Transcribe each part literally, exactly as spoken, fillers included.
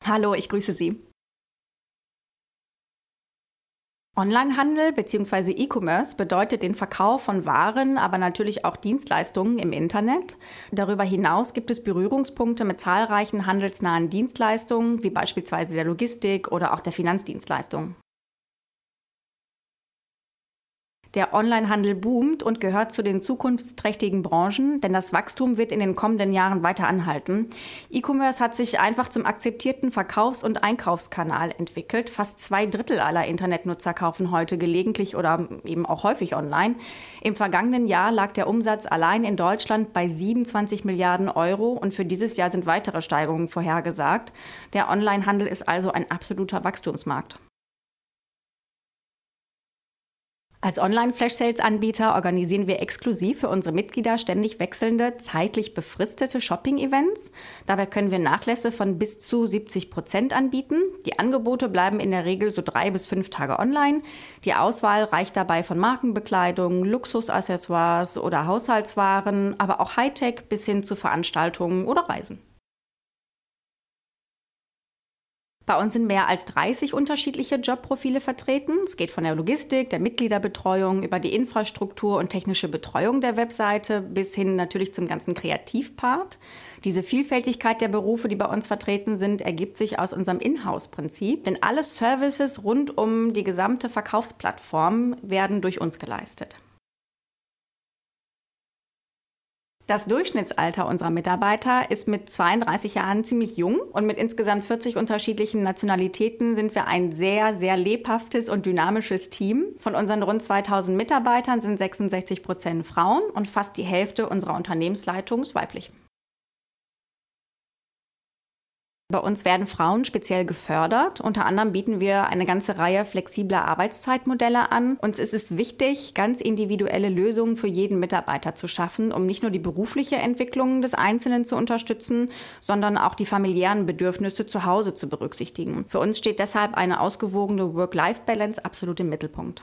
Hallo, ich grüße Sie. Onlinehandel bzw. E-Commerce bedeutet den Verkauf von Waren, aber natürlich auch Dienstleistungen im Internet. Darüber hinaus gibt es Berührungspunkte mit zahlreichen handelsnahen Dienstleistungen, wie beispielsweise der Logistik oder auch der Finanzdienstleistungen. Der Onlinehandel boomt und gehört zu den zukunftsträchtigen Branchen, denn das Wachstum wird in den kommenden Jahren weiter anhalten. E-Commerce hat sich einfach zum akzeptierten Verkaufs- und Einkaufskanal entwickelt. Fast zwei Drittel aller Internetnutzer kaufen heute gelegentlich oder eben auch häufig online. Im vergangenen Jahr lag der Umsatz allein in Deutschland bei siebenundzwanzig Milliarden Euro und für dieses Jahr sind weitere Steigerungen vorhergesagt. Der Onlinehandel ist also ein absoluter Wachstumsmarkt. Als Online-Flash-Sales-Anbieter organisieren wir exklusiv für unsere Mitglieder ständig wechselnde, zeitlich befristete Shopping-Events. Dabei können wir Nachlässe von bis zu siebzig Prozent anbieten. Die Angebote bleiben in der Regel so drei bis fünf Tage online. Die Auswahl reicht dabei von Markenbekleidung, Luxusaccessoires oder Haushaltswaren, aber auch Hightech bis hin zu Veranstaltungen oder Reisen. Bei uns sind mehr als dreißig unterschiedliche Jobprofile vertreten. Es geht von der Logistik, der Mitgliederbetreuung über die Infrastruktur und technische Betreuung der Webseite bis hin natürlich zum ganzen Kreativpart. Diese Vielfältigkeit der Berufe, die bei uns vertreten sind, ergibt sich aus unserem Inhouse-Prinzip, denn alle Services rund um die gesamte Verkaufsplattform werden durch uns geleistet. Das Durchschnittsalter unserer Mitarbeiter ist mit zweiunddreißig Jahren ziemlich jung und mit insgesamt vierzig unterschiedlichen Nationalitäten sind wir ein sehr, sehr lebhaftes und dynamisches Team. Von unseren rund zweitausend Mitarbeitern sind sechsundsechzig Prozent Frauen und fast die Hälfte unserer Unternehmensleitung ist weiblich. Bei uns werden Frauen speziell gefördert. Unter anderem bieten wir eine ganze Reihe flexibler Arbeitszeitmodelle an. Uns ist es wichtig, ganz individuelle Lösungen für jeden Mitarbeiter zu schaffen, um nicht nur die berufliche Entwicklung des Einzelnen zu unterstützen, sondern auch die familiären Bedürfnisse zu Hause zu berücksichtigen. Für uns steht deshalb eine ausgewogene Work-Life-Balance absolut im Mittelpunkt.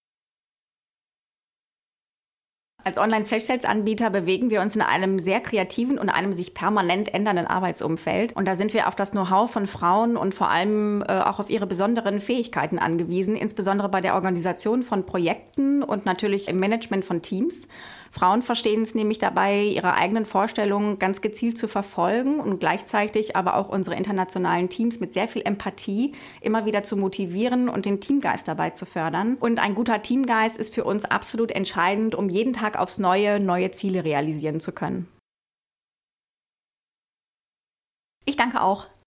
Als Online-Flash-Sales-Anbieter bewegen wir uns in einem sehr kreativen und einem sich permanent ändernden Arbeitsumfeld. Und da sind wir auf das Know-how von Frauen und vor allem äh, auch auf ihre besonderen Fähigkeiten angewiesen, insbesondere bei der Organisation von Projekten und natürlich im Management von Teams. Frauen verstehen es nämlich dabei, ihre eigenen Vorstellungen ganz gezielt zu verfolgen und gleichzeitig aber auch unsere internationalen Teams mit sehr viel Empathie immer wieder zu motivieren und den Teamgeist dabei zu fördern. Und ein guter Teamgeist ist für uns absolut entscheidend, um jeden Tag aufs Neue neue Ziele realisieren zu können. Ich danke auch.